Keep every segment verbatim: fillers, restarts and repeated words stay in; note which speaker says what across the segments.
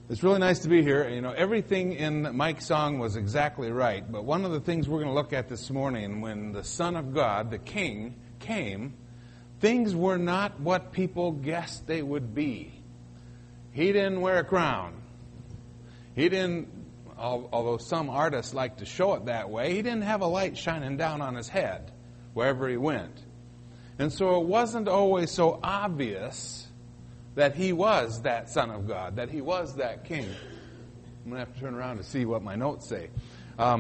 Speaker 1: It's really nice to be here. You know, everything in Mike's song was exactly right. But one of the things we're going to look at this morning, when the Son of God, the King, came, things were not what people guessed they would be. He didn't wear a crown. He didn't, although some artists like to show it that way, he didn't have a light shining down on his head wherever he went. And so it wasn't always so obvious that he was that Son of God, that he was that King. I'm going to have to turn around to see what my notes say. Um,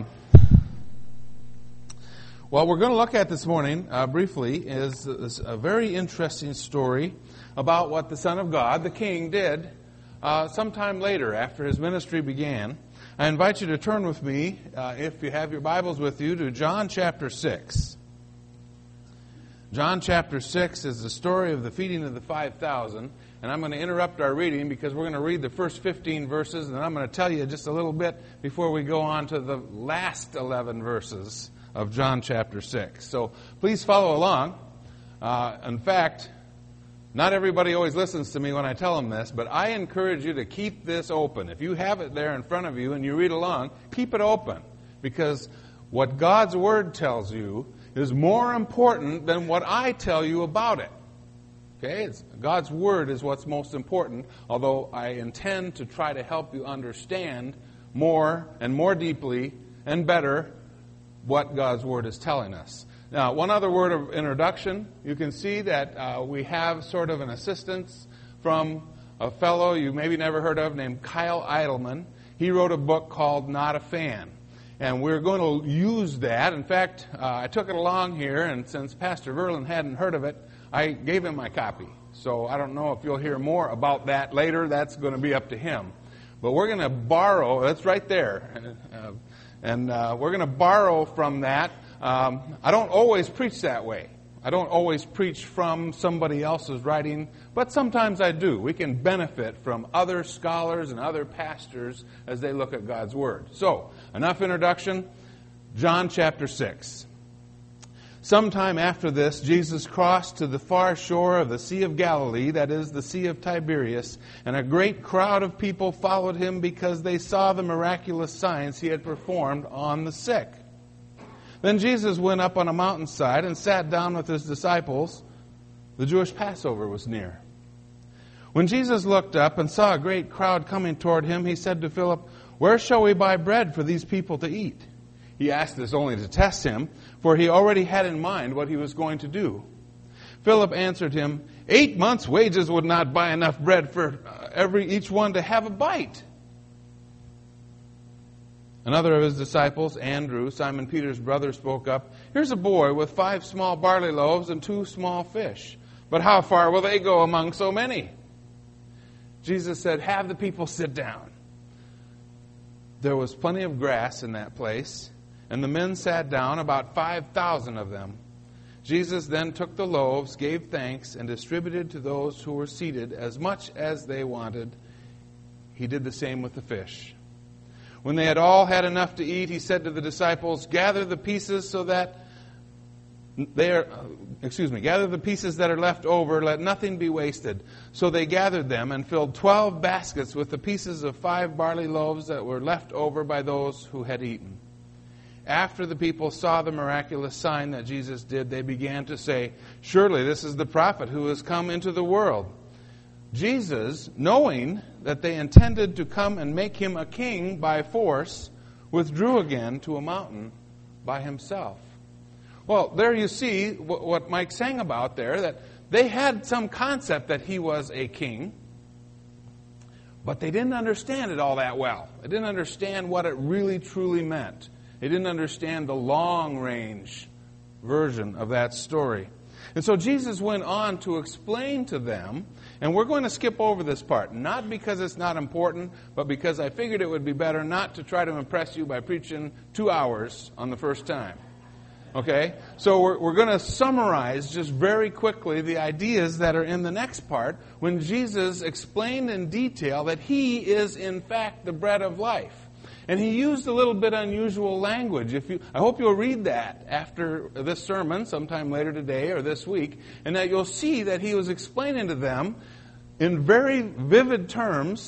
Speaker 1: what we're going to look at this morning, uh, briefly, is, is a very interesting story about what the Son of God, the King, did uh, sometime later after his ministry began. I invite you to turn with me, uh, if you have your Bibles with you, to John chapter six. John chapter six is the story of the feeding of the five thousand. And I'm going to interrupt our reading because we're going to read the first fifteen verses, and then I'm going to tell you just a little bit before we go on to the last eleven verses of John chapter six. So please follow along. Uh, in fact, not everybody always listens to me when I tell them this, but I encourage you to keep this open. If you have it there in front of you and you read along, keep it open, because what God's Word tells you is more important than what I tell you about it. Okay, it's, God's Word is what's most important, although I intend to try to help you understand more and more deeply and better what God's Word is telling us. Now, one other word of introduction. You can see that uh, we have sort of an assistance from a fellow you maybe never heard of named Kyle Idleman. He wrote a book called Not a Fan. And we're going to use that. In fact, uh, I took it along here, and since Pastor Verlin hadn't heard of it, I gave him my copy. So I don't know if you'll hear more about that later. That's going to be up to him. But we're going to borrow, that's right there. Uh, and uh, we're going to borrow from that. Um, I don't always preach that way. I don't always preach from somebody else's writing, but sometimes I do. We can benefit from other scholars and other pastors as they look at God's Word. So, enough introduction. John chapter six. Sometime after this, Jesus crossed to the far shore of the Sea of Galilee, that is, the Sea of Tiberias, and a great crowd of people followed him because they saw the miraculous signs he had performed on the sick. Then Jesus went up on a mountainside and sat down with his disciples. The Jewish Passover was near. When Jesus looked up and saw a great crowd coming toward him, he said to Philip, "Where shall we buy bread for these people to eat?" He asked this only to test him, for he already had in mind what he was going to do. Philip answered him, Eight months' wages would not buy enough bread for every each one to have a bite." Another of his disciples, Andrew, Simon Peter's brother, spoke up, "Here's a boy with five small barley loaves and two small fish. But how far will they go among so many?" Jesus said, "Have the people sit down." There was plenty of grass in that place, and the men sat down, about five thousand of them. Jesus then took the loaves, gave thanks, and distributed to those who were seated as much as they wanted. He did the same with the fish. When they had all had enough to eat, he said to the disciples, "Gather the pieces so that they are, excuse me, gather the pieces that are left over, let nothing be wasted." So they gathered them and filled twelve baskets with the pieces of five barley loaves that were left over by those who had eaten. After the people saw the miraculous sign that Jesus did, they began to say, "Surely this is the prophet who has come into the world." Jesus, knowing that they intended to come and make him a king by force, withdrew again to a mountain by himself. Well, there you see what Mike sang about there, that they had some concept that he was a king, but they didn't understand it all that well. They didn't understand what it really truly meant. They didn't understand the long-range version of that story. And so Jesus went on to explain to them, and we're going to skip over this part, not because it's not important, but because I figured it would be better not to try to impress you by preaching two hours on the first time. Okay? So we're, we're going to summarize just very quickly the ideas that are in the next part when Jesus explained in detail that he is in fact the bread of life. And he used a little bit unusual language. If you, I hope you'll read that after this sermon, sometime later today or this week, and that you'll see that he was explaining to them in very vivid terms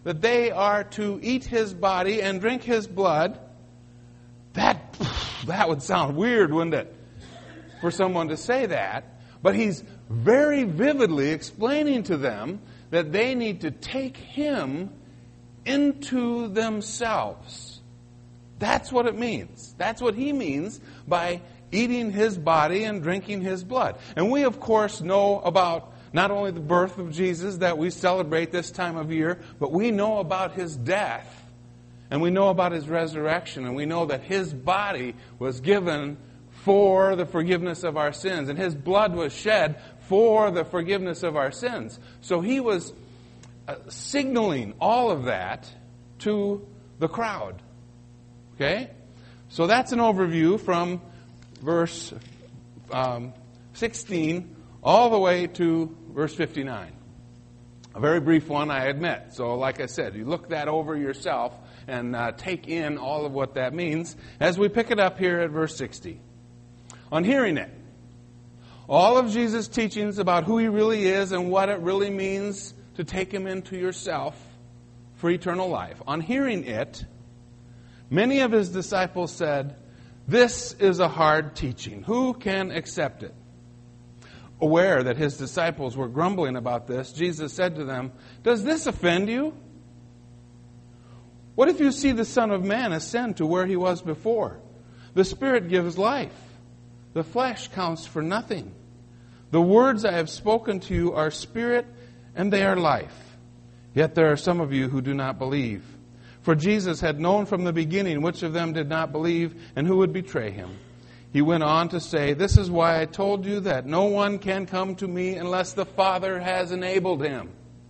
Speaker 1: that they are to eat his body and drink his blood, that, that would sound weird, wouldn't it? For someone to say that. But he's very vividly explaining to them that they need to take him into themselves. That's what it means. That's what he means by eating his body and drinking his blood. And we, of course, know about not only the birth of Jesus that we celebrate this time of year, but we know about his death. And we know about his resurrection. And we know that his body was given for the forgiveness of our sins. And his blood was shed for the forgiveness of our sins. So he was uh, signaling all of that to the crowd. Okay? So that's an overview from verse um, sixteen all the way to verse fifty-nine. A very brief one, I admit. So like I said, you look that over yourself and uh, take in all of what that means as we pick it up here at verse sixty. On hearing it, all of Jesus' teachings about who he really is and what it really means to take him into yourself for eternal life. On hearing it, many of his disciples said, "This is a hard teaching. Who can accept it?" Aware that his disciples were grumbling about this, Jesus said to them, "Does this offend you? What if you see the Son of Man ascend to where he was before? The Spirit gives life. The flesh counts for nothing. The words I have spoken to you are spirit and they are life. Yet there are some of you who do not believe." For Jesus had known from the beginning which of them did not believe and who would betray him. He went on to say, "This is why I told you that no one can come to me unless the Father has enabled him."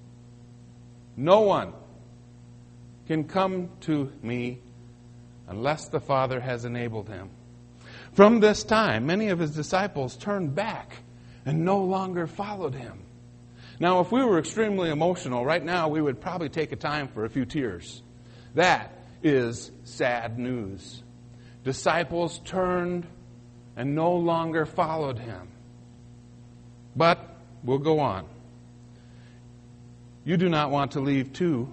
Speaker 1: No one can come to me unless the Father has enabled him. From this time, many of his disciples turned back and no longer followed him. Now, if we were extremely emotional, right now we would probably take a time for a few tears. That is sad news. Disciples turned and no longer followed him. But we'll go on. You do not want to leave too,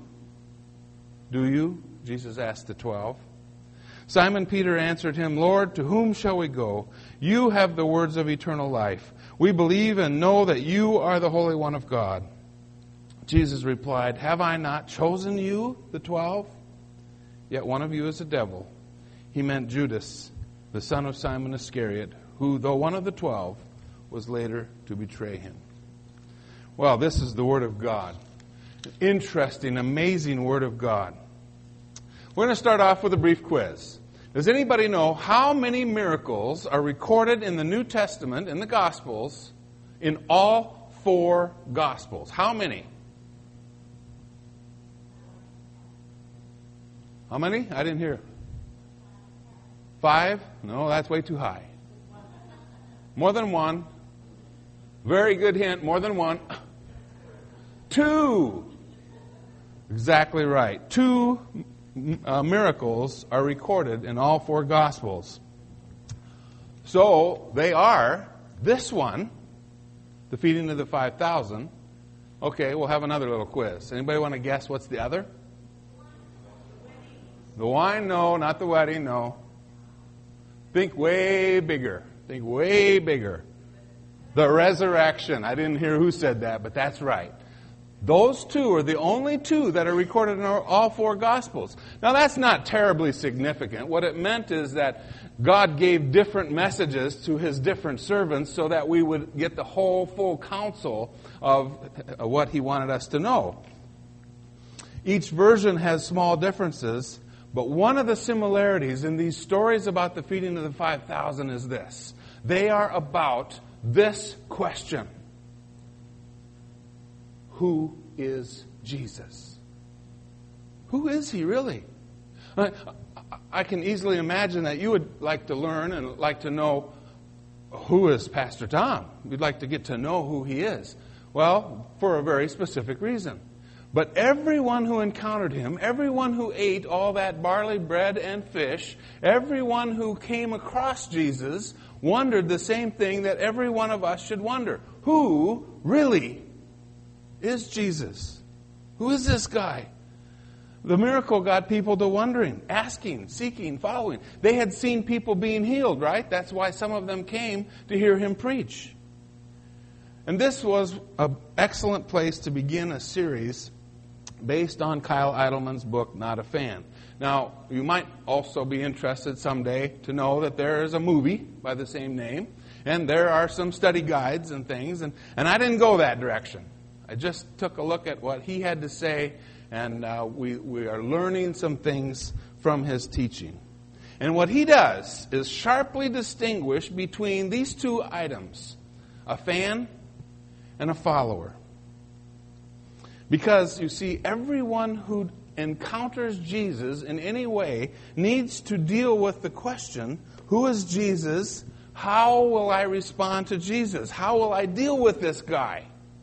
Speaker 1: do you? Jesus asked the twelve. Simon Peter answered him, "Lord, to whom shall we go? You have the words of eternal life. We believe and know that you are the Holy One of God." Jesus replied, "Have I not chosen you, the twelve? Yet one of you is a devil." He meant Judas, the son of Simon Iscariot, who, though one of the twelve, was later to betray him. Well, this is the Word of God. Interesting, amazing Word of God. We're going to start off with a brief quiz. Does anybody know how many miracles are recorded in the New Testament, in the Gospels, in all four Gospels? How many? How many? I didn't hear. Five? No, that's way too high. More than one. Very good hint. More than one. Two. Exactly right. Two uh, miracles are recorded in all four Gospels. So they are this one, the feeding of the five thousand. Okay, we'll have another little quiz. Anybody want to guess what's the other? The wine, no. Not the wedding, no. Think way bigger. Think way bigger. The resurrection. I didn't hear who said that, but that's right. Those two are the only two that are recorded in all four Gospels. Now, that's not terribly significant. What it meant is that God gave different messages to his different servants so that we would get the whole full counsel of what he wanted us to know. Each version has small differences, but one of the similarities in these stories about the feeding of the five thousand is this. They are about this question. Who is Jesus? Who is he really? I, I can easily imagine that you would like to learn and like to know, who is Pastor Tom? You'd like to get to know who he is. Well, for a very specific reason. But everyone who encountered him, everyone who ate all that barley bread and fish, everyone who came across Jesus wondered the same thing that every one of us should wonder. Who really is Jesus? Who is this guy? The miracle got people to wondering, asking, seeking, following. They had seen people being healed, right? That's why some of them came to hear him preach. And this was an excellent place to begin a series based on Kyle Idleman's book, Not a Fan. Now, you might also be interested someday to know that there is a movie by the same name, and there are some study guides and things, and, and I didn't go that direction. I just took a look at what he had to say, and uh, we, we are learning some things from his teaching. And what he does is sharply distinguish between these two items, a fan and a follower. Because, you see, everyone who encounters Jesus in any way needs to deal with the question, who is Jesus? How will I respond to Jesus? How will I deal with this guy?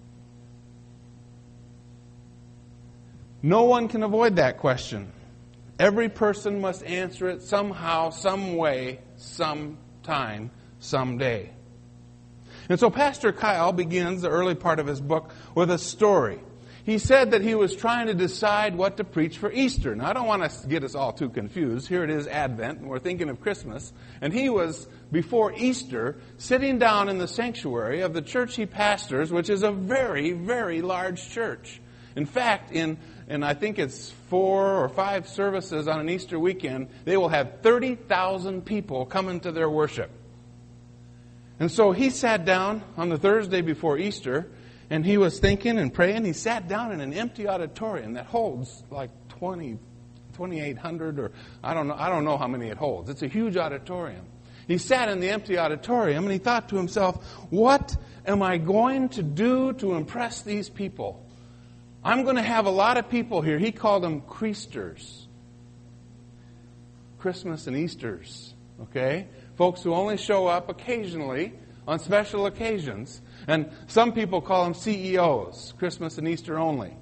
Speaker 1: No one can avoid that question. Every person must answer it somehow, some way, sometime, someday. And so Pastor Kyle begins the early part of his book with a story. He said that he was trying to decide what to preach for Easter. Now, I don't want to get us all too confused. Here it is Advent, and we're thinking of Christmas. And he was, before Easter, sitting down in the sanctuary of the church he pastors, which is a very, very large church. In fact, in and I think it's four or five services on an Easter weekend, they will have thirty thousand people coming to their worship. And so he sat down on the Thursday before Easter, and he was thinking and praying. He sat down in an empty auditorium that holds like twenty, twenty-eight hundred, or I don't know, I don't know how many it holds. It's a huge auditorium. He sat in the empty auditorium and he thought to himself, what am I going to do to impress these people? I'm going to have a lot of people here. He called them Creasters. Christmas and Easters. Okay? Folks who only show up occasionally on special occasions. And some people call them C E Os. Christmas and Easter only.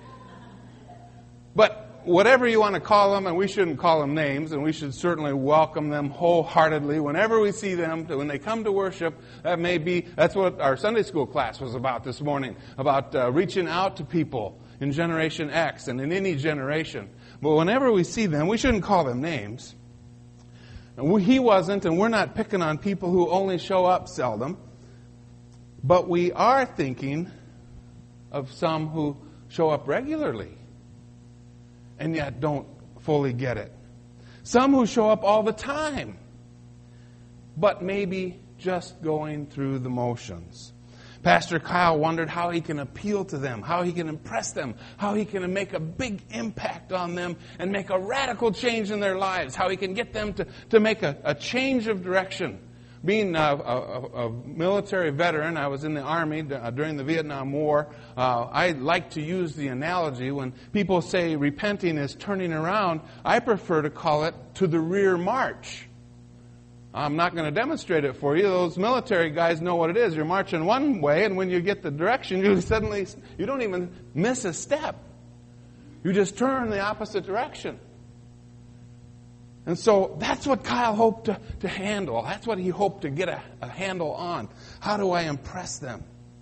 Speaker 1: But whatever you want to call them, and we shouldn't call them names, and we should certainly welcome them wholeheartedly whenever we see them, when they come to worship. That may be, that's what our Sunday school class was about this morning, about uh, reaching out to people in Generation X and in any generation. But whenever we see them, we shouldn't call them names. And we, he wasn't, and we're not picking on people who only show up seldom. But we are thinking of some who show up regularly and yet don't fully get it. Some who show up all the time, but maybe just going through the motions. Pastor Kyle wondered how he can appeal to them, how he can impress them, how he can make a big impact on them and make a radical change in their lives, how he can get them to, to make a, a change of direction. Being a, a, a military veteran, I was in the Army during the Vietnam War. Uh, I like to use the analogy when people say repenting is turning around. I prefer to call it to the rear march. I'm not going to demonstrate it for you. Those military guys know what it is. You're marching one way, and when you get the direction, you suddenly, you don't even miss a step. You just turn the opposite direction. And so that's what Kyle hoped to, to handle. That's what he hoped to get a, a handle on. How do I impress them?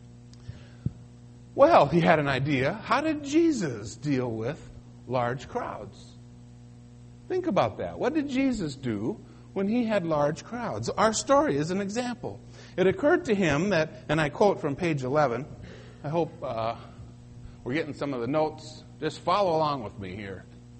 Speaker 1: Well, he had an idea. How did Jesus deal with large crowds? Think about that. What did Jesus do when he had large crowds? Our story is an example. It occurred to him that, and I quote from page eleven, I hope uh, we're getting some of the notes. Just follow along with me here.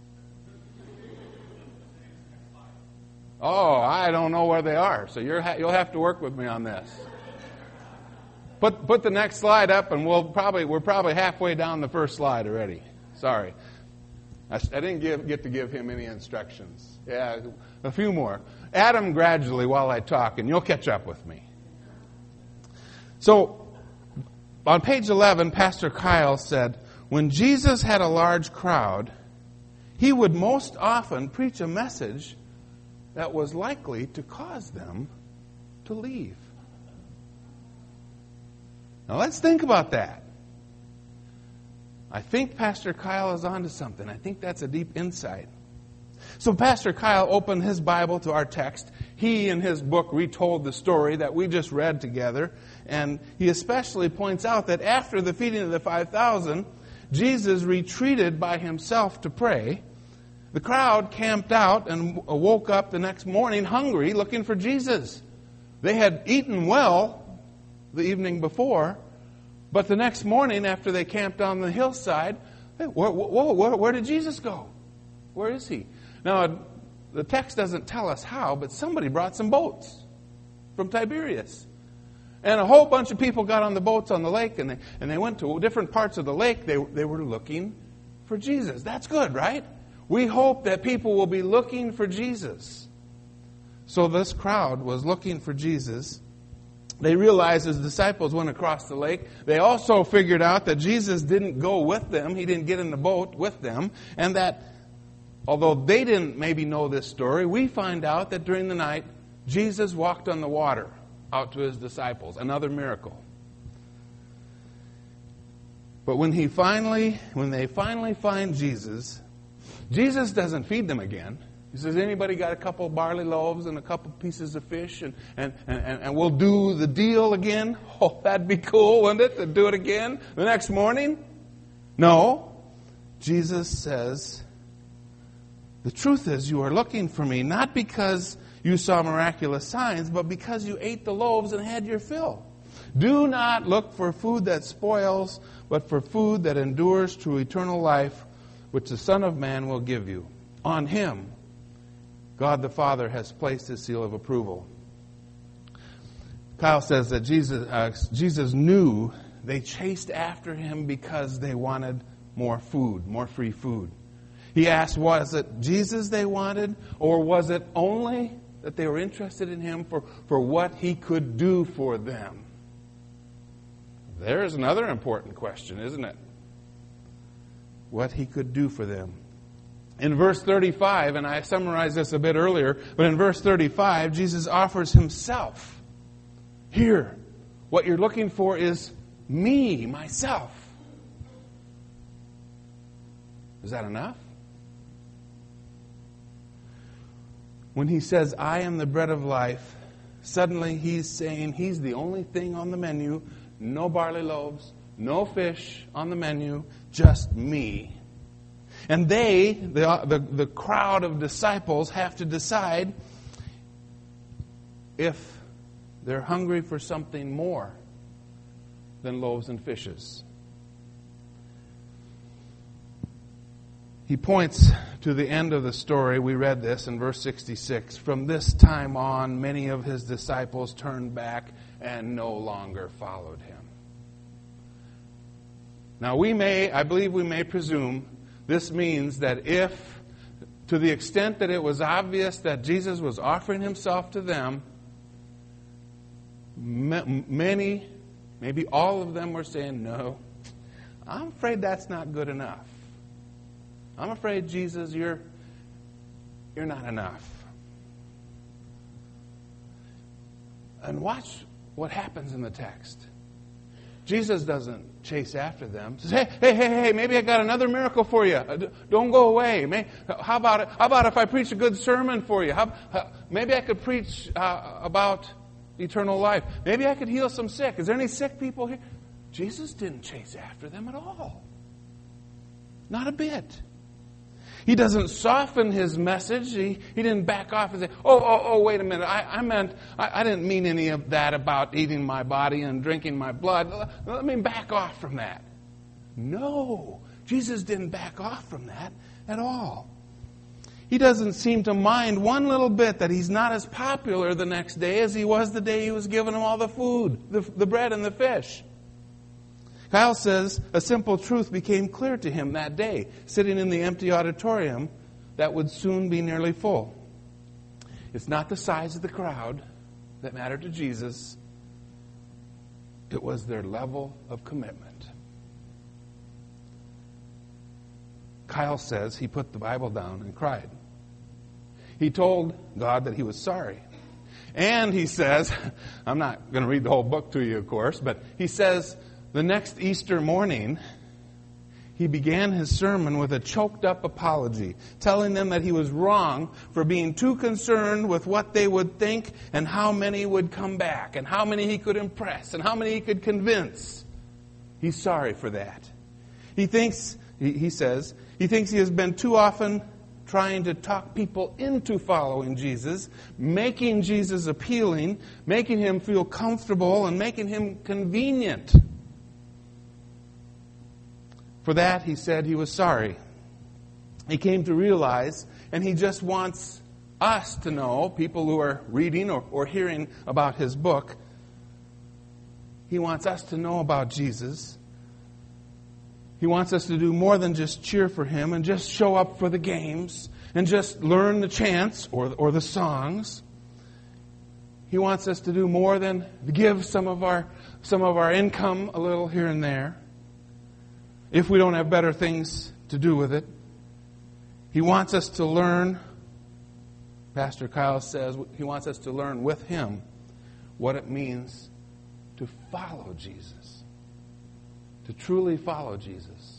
Speaker 1: Oh, I don't know where they are, so you're ha- you'll have to work with me on this. Put put the next slide up, and we'll probably we're probably halfway down the first slide already. Sorry, I, I didn't give, get to give him any instructions. Yeah, a few more. Add them gradually while I talk, and you'll catch up with me. So, on page eleven, Pastor Kyle said, when Jesus had a large crowd, he would most often preach a message that was likely to cause them to leave. Now let's think about that. I think Pastor Kyle is onto something. I think that's a deep insight. So Pastor Kyle opened his Bible to our text. He, in his book, retold the story that we just read together. And he especially points out that after the feeding of the five thousand, Jesus retreated by himself to pray. The crowd camped out and woke up the next morning hungry, looking for Jesus. They had eaten well the evening before, but the next morning after they camped on the hillside, hey, where, whoa, where, where did Jesus go? Where is he? Now, the text doesn't tell us how, but somebody brought some boats from Tiberias. And a whole bunch of people got on the boats on the lake, and they, and they went to different parts of the lake. They, they were looking for Jesus. That's good, right? We hope that people will be looking for Jesus. So this crowd was looking for Jesus. They realized as the disciples went across the lake, they also figured out that Jesus didn't go with them. He didn't get in the boat with them. And that although they didn't maybe know this story, we find out that during the night, Jesus walked on the water out to his disciples. Another miracle. But when he finally, when they finally find Jesus, Jesus doesn't feed them again. He says, anybody got a couple barley loaves and a couple pieces of fish and, and, and, and we'll do the deal again? Oh, that'd be cool, wouldn't it, to do it again the next morning? No. Jesus says, the truth is you are looking for me not because you saw miraculous signs, but because you ate the loaves and had your fill. Do not look for food that spoils, but for food that endures to eternal life, which the Son of Man will give you. On him, God the Father has placed his seal of approval. Kyle says that Jesus, uh, Jesus knew they chased after him because they wanted more food, more free food. He asked, was it Jesus they wanted, or was it only that they were interested in him for, for what he could do for them? There's another important question, isn't it? What he could do for them. In verse thirty-five, and I summarized this a bit earlier, but in verse thirty-five, Jesus offers himself. Here, what you're looking for is me, myself. Is that enough? When he says, I am the bread of life, suddenly he's saying he's the only thing on the menu. No barley loaves, no fish on the menu, just me. And they, the, the, the crowd of disciples, have to decide if they're hungry for something more than loaves and fishes. He points to the end of the story. We read this in verse sixty-six. From this time on, many of his disciples turned back and no longer followed him. Now we may, I believe we may presume, this means that if, to the extent that it was obvious that Jesus was offering himself to them, many, maybe all of them were saying, no, I'm afraid that's not good enough. I'm afraid, Jesus, you're, you're not enough. And watch what happens in the text. Jesus doesn't chase after them. He says, hey, hey, hey, hey, maybe I got another miracle for you. Don't go away. How about it? How about if I preach a good sermon for you? How, maybe I could preach uh, about eternal life. Maybe I could heal some sick. Is there any sick people here? Jesus didn't chase after them at all. Not a bit. He doesn't soften his message. He, he didn't back off and say, oh, oh, oh, wait a minute. I, I meant, I, I didn't mean any of that about eating my body and drinking my blood. Let me back off from that. No, Jesus didn't back off from that at all. He doesn't seem to mind one little bit that he's not as popular the next day as he was the day he was giving them all the food, the, the bread and the fish. Kyle says a simple truth became clear to him that day, sitting in the empty auditorium that would soon be nearly full. It's not the size of the crowd that mattered to Jesus. It was their level of commitment. Kyle says he put the Bible down and cried. He told God that he was sorry. And he says, I'm not going to read the whole book to you, of course, but he says, the next Easter morning, he began his sermon with a choked-up apology, telling them that he was wrong for being too concerned with what they would think and how many would come back and how many he could impress and how many he could convince. He's sorry for that. He thinks, he, he says, he thinks he has been too often trying to talk people into following Jesus, making Jesus appealing, making him feel comfortable, and making him convenient. For that, he said he was sorry. He came to realize, and he just wants us to know, people who are reading or, or hearing about his book, he wants us to know about Jesus. He wants us to do more than just cheer for him and just show up for the games and just learn the chants or, or the songs. He wants us to do more than give some of our some of our income a little here and there, if we don't have better things to do with it. He wants us to learn, Pastor Kyle says, he wants us to learn with him what it means to follow Jesus, to truly follow Jesus.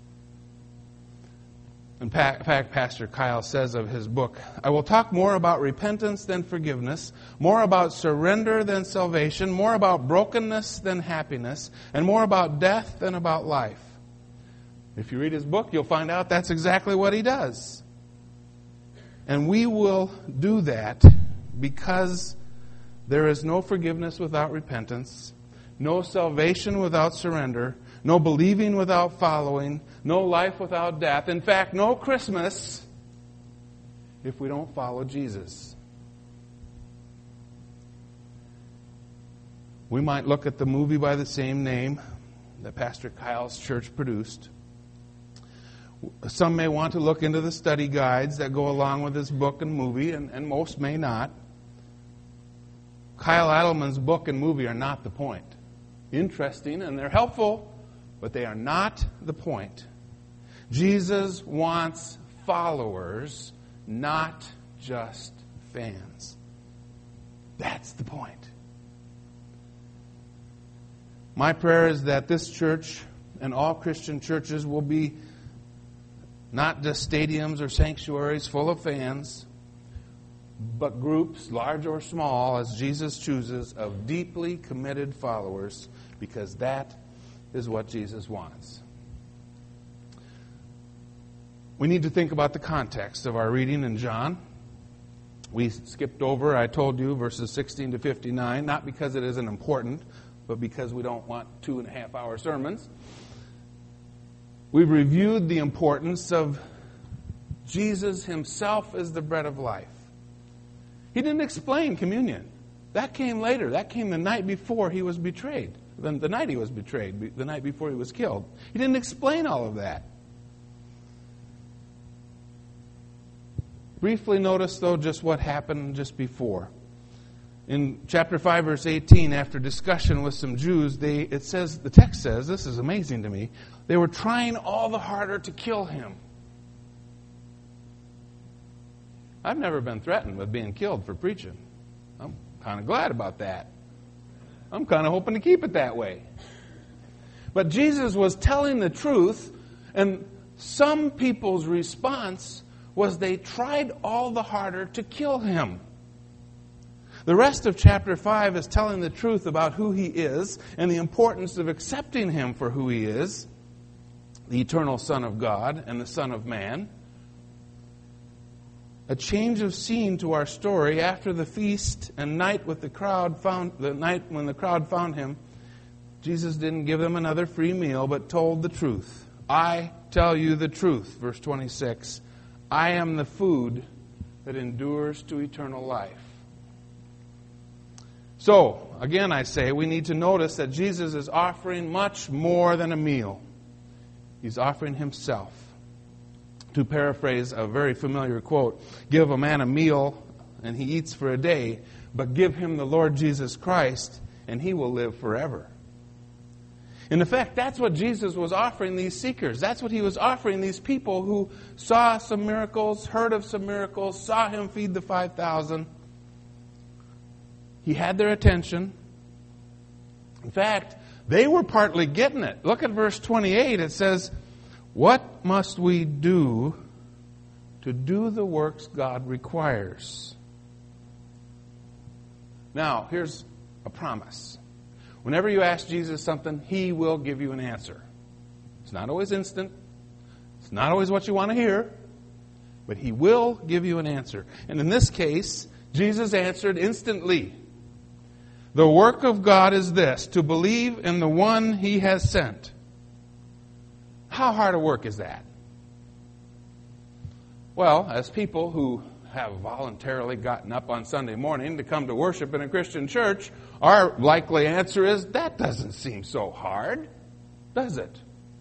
Speaker 1: In fact, Pastor Kyle says of his book, I will talk more about repentance than forgiveness, more about surrender than salvation, more about brokenness than happiness, and more about death than about life. If you read his book, you'll find out that's exactly what he does. And we will do that because there is no forgiveness without repentance, no salvation without surrender, no believing without following, no life without death. In fact, no Christmas if we don't follow Jesus. We might look at the movie by the same name that Pastor Kyle's church produced. Some may want to look into the study guides that go along with this book and movie, and, and most may not. Kyle Adelman's book and movie are not the point. Interesting, and they're helpful, but they are not the point. Jesus wants followers, not just fans. That's the point. My prayer is that this church and all Christian churches will be not just stadiums or sanctuaries full of fans, but groups, large or small, as Jesus chooses, of deeply committed followers, because that is what Jesus wants. We need to think about the context of our reading in John. We skipped over, I told you, verses sixteen to fifty-nine, not because it isn't important, but because we don't want two and a half hour sermons. We've reviewed the importance of Jesus himself as the bread of life. He didn't explain communion. That came later. That came the night before he was betrayed. The, the night he was betrayed, the night before he was killed. He didn't explain all of that. Briefly notice, though, just what happened just before. In chapter five, verse eighteen, after discussion with some Jews, they it says, the text says, this is amazing to me, they were trying all the harder to kill him. I've never been threatened with being killed for preaching. I'm kind of glad about that. I'm kind of hoping to keep it that way. But Jesus was telling the truth, and some people's response was they tried all the harder to kill him. The rest of chapter five is telling the truth about who he is and the importance of accepting him for who he is, the eternal Son of God and the Son of Man. A change of scene to our story after the feast and night with the crowd found the night when the crowd found him. Jesus didn't give them another free meal, but told the truth. I tell you the truth, verse twenty-six. I am the food that endures to eternal life. So, again I say, we need to notice that Jesus is offering much more than a meal. He's offering himself. To paraphrase a very familiar quote, give a man a meal and he eats for a day, but give him the Lord Jesus Christ and he will live forever. In effect, that's what Jesus was offering these seekers. That's what he was offering these people who saw some miracles, heard of some miracles, saw him feed the five thousand. He had their attention. In fact, they were partly getting it. Look at verse twenty-eight. It says, what must we do to do the works God requires? Now, here's a promise. Whenever you ask Jesus something, he will give you an answer. It's not always instant. It's not always what you want to hear. But He will give you an answer. And in this case, Jesus answered instantly. The work of God is this, to believe in the one He has sent. How hard a work is that? Well, as people who have voluntarily gotten up on Sunday morning to come to worship in a Christian church, our likely answer is, that doesn't seem so hard, does it?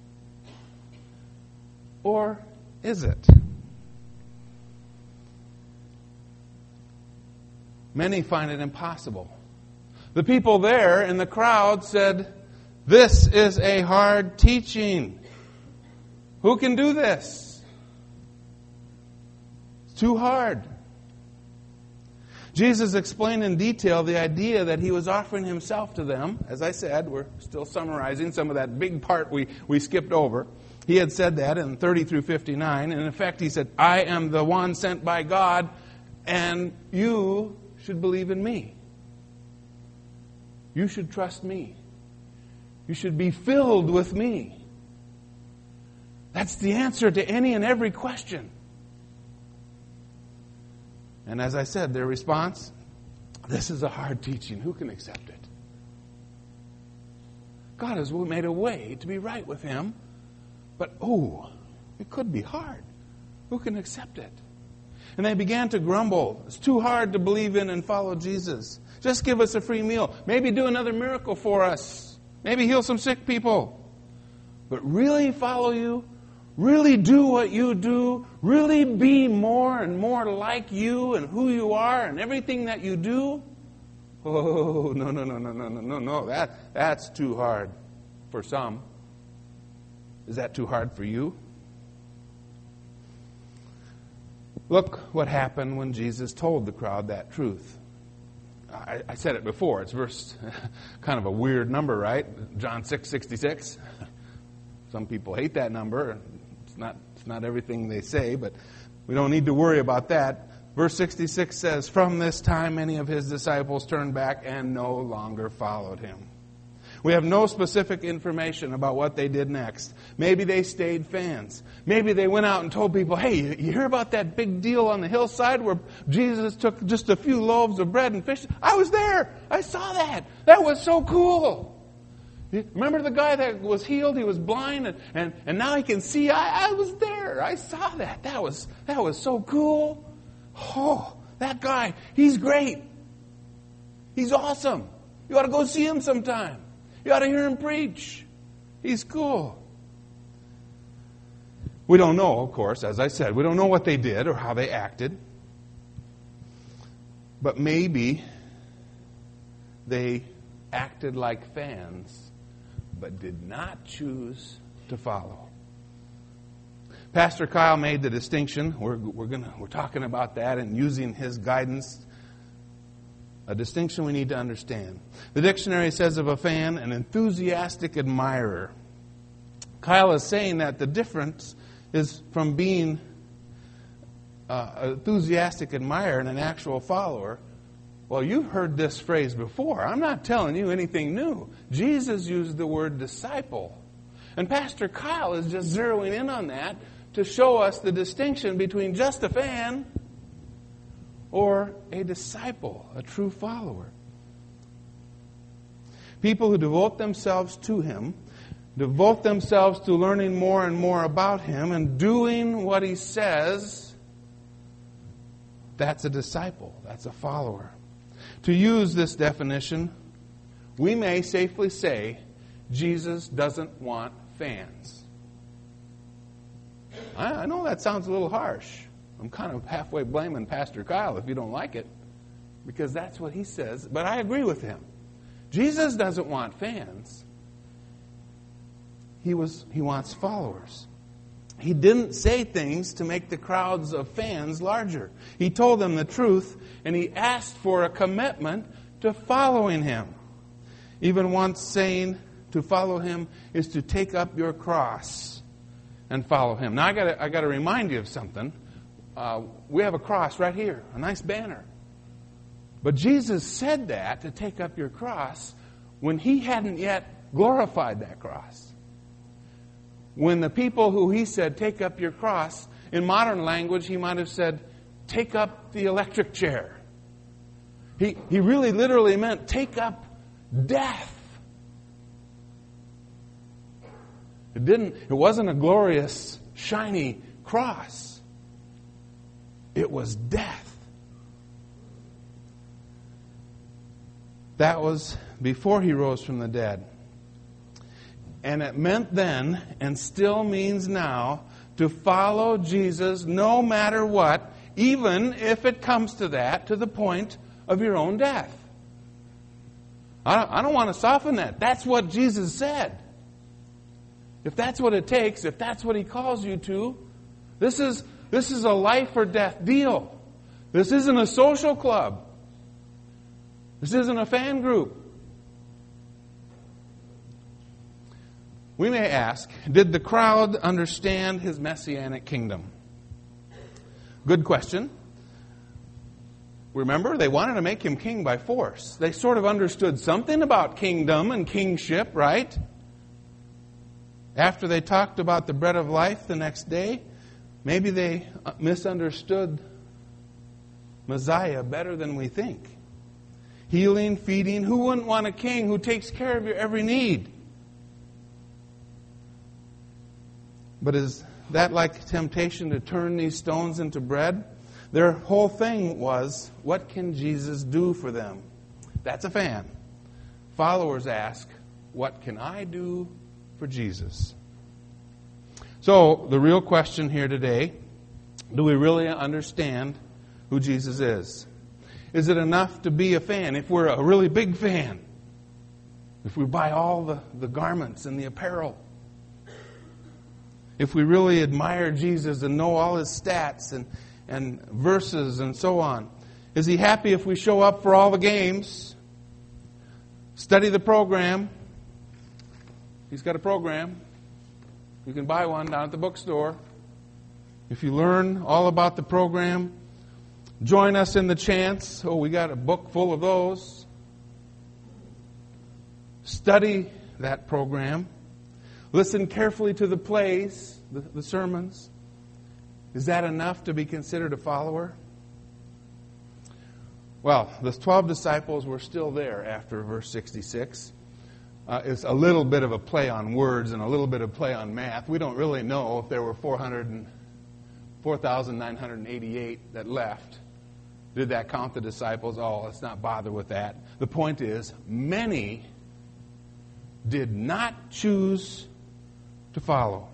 Speaker 1: Or is it? Many find it impossible. The people there in the crowd said, this is a hard teaching. Who can do this? It's too hard. Jesus explained in detail the idea that He was offering Himself to them. As I said, we're still summarizing some of that big part we, we skipped over. He had said that in thirty through fifty-nine. And in effect, He said, I am the one sent by God, and you should believe in me. You should trust me. You should be filled with me. That's the answer to any and every question. And as I said, their response, this is a hard teaching. Who can accept it? God has made a way to be right with Him, but oh, it could be hard. Who can accept it? And they began to grumble. It's too hard to believe in and follow Jesus. Just give us a free meal. Maybe do another miracle for us. Maybe heal some sick people. But really follow you? Really do what you do? Really be more and more like you and who you are and everything that you do? Oh, no, no, no, no, no, no, no, no. That, that's too hard for some. Is that too hard for you? Look what happened when Jesus told the crowd that truth. I, I said it before. It's verse, kind of a weird number, right? John six sixty-six. Some people hate that number. It's not, it's not everything they say, but we don't need to worry about that. Verse sixty-six says, from this time many of His disciples turned back and no longer followed Him. We have no specific information about what they did next. Maybe they stayed fans. Maybe they went out and told people, hey, you hear about that big deal on the hillside where Jesus took just a few loaves of bread and fish? I was there. I saw that. That was so cool. Remember the guy that was healed? He was blind and, and, and now he can see. I, I was there. I saw that. That was, that was so cool. Oh, that guy, he's great. He's awesome. You ought to go see him sometime. You ought to hear him preach. He's cool. We don't know, of course, as I said. We don't know what they did or how they acted. But maybe they acted like fans, but did not choose to follow. Pastor Kyle made the distinction. We're, we're, gonna, we're talking about that and using his guidance. A distinction we need to understand. The dictionary says of a fan, an enthusiastic admirer. Kyle is saying that the difference is from being uh, an enthusiastic admirer and an actual follower. Well, you've heard this phrase before. I'm not telling you anything new. Jesus used the word disciple. And Pastor Kyle is just zeroing in on that to show us the distinction between just a fan or a disciple, a true follower. People who devote themselves to Him, devote themselves to learning more and more about Him and doing what He says, that's a disciple, that's a follower. To use this definition, we may safely say Jesus doesn't want fans. I, I know that sounds a little harsh. I'm kind of halfway blaming Pastor Kyle if you don't like it, because that's what he says. But I agree with him. Jesus doesn't want fans. He was he wants followers. He didn't say things to make the crowds of fans larger. He told them the truth, and he asked for a commitment to following him. Even once saying to follow him is to take up your cross and follow him. Now I got I got to remind you of something. Uh, we have a cross right here, a nice banner. But Jesus said that, to take up your cross, when he hadn't yet glorified that cross. when the people who he said, take up your cross, in modern language he might have said, take up the electric chair. He, he really literally meant, take up death. It didn't, it wasn't a glorious, shiny cross. It was death. That was before he rose from the dead. And it meant then, and still means now, to follow Jesus no matter what, even if it comes to that, to the point of your own death. I don't, I don't want to soften that. That's what Jesus said. If that's what it takes, if that's what he calls you to, this is, this is a life or death deal. This isn't a social club. This isn't a fan group. We may ask, did the crowd understand his messianic kingdom? Good question. Remember, they wanted to make him king by force. They sort of understood something about kingdom and kingship, right? After they talked about the bread of life the next day, maybe they misunderstood Messiah better than we think. Healing, feeding. Who wouldn't want a king who takes care of your every need? But is that like temptation to turn these stones into bread? Their whole thing was, what can Jesus do for them? That's a fan. Followers ask, what can I do for Jesus? So, the real question here today, do we really understand who Jesus is? Is it enough to be a fan? If we're a really big fan, if we buy all the, the garments and the apparel, if we really admire Jesus and know all his stats and, and verses and so on, is he happy if we show up for all the games, study the program? He's got a program. You can buy one down at the bookstore. If you learn all about the program, join us in the chants. Oh, we got a book full of those. Study that program. Listen carefully to the plays, the, the sermons. Is that enough to be considered a follower? Well, the twelve disciples were still there after verse sixty-six. Uh, it's a little bit of a play on words and a little bit of play on math. We don't really know if there were four thousand nine hundred eighty-eight that left. Did that count the disciples? Oh, let's not bother with that. The point is, many did not choose to follow.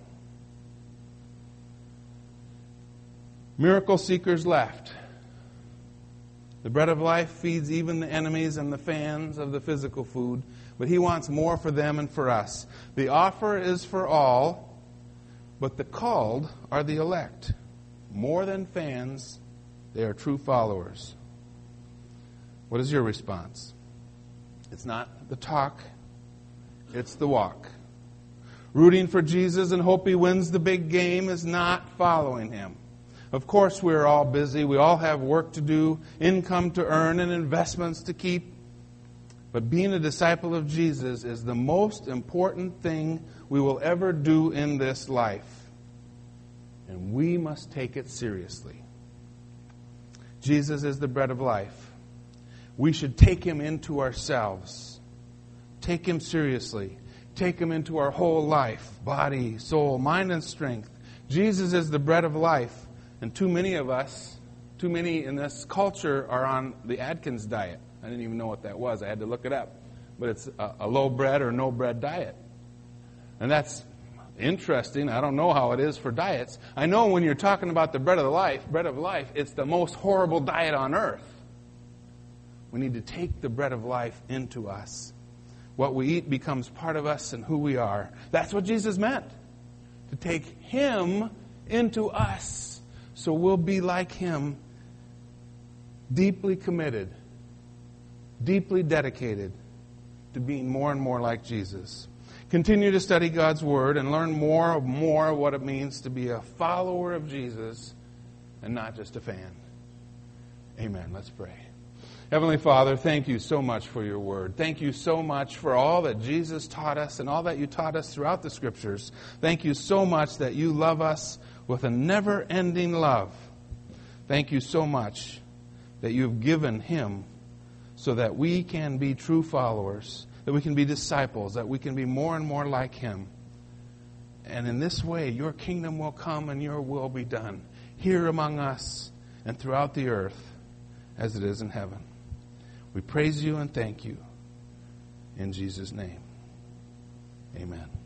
Speaker 1: Miracle seekers left. The bread of life feeds even the enemies and the fans of the physical food, but he wants more for them and for us. The offer is for all, but the called are the elect. More than fans, they are true followers. What is your response? It's not the talk, it's the walk. Rooting for Jesus and hope he wins the big game is not following him. Of course, we're all busy. We all have work to do, income to earn, and investments to keep. But being a disciple of Jesus is the most important thing we will ever do in this life. And we must take it seriously. Jesus is the bread of life. We should take him into ourselves. Take him seriously. Take him into our whole life, body, soul, mind, and strength. Jesus is the bread of life. And too many of us, too many in this culture are on the Atkins diet. I didn't even know what that was. I had to look it up. But it's a, a low bread or no bread diet. And that's interesting. I don't know how it is for diets. I know when you're talking about the bread of life, bread of life, it's the most horrible diet on earth. We need to take the bread of life into us. What we eat becomes part of us and who we are. That's what Jesus meant. To take him into us. So we'll be like him, deeply committed, deeply dedicated to being more and more like Jesus. Continue to study God's Word and learn more and more of what it means to be a follower of Jesus and not just a fan. Amen. Let's pray. Heavenly Father, thank you so much for your word. Thank you so much for all that Jesus taught us and all that you taught us throughout the Scriptures. Thank you so much that you love us with a never-ending love. Thank you so much that you've given him so that we can be true followers, that we can be disciples, that we can be more and more like him. And in this way, your kingdom will come and your will be done here among us and throughout the earth as it is in heaven. We praise you and thank you. In Jesus' name, amen.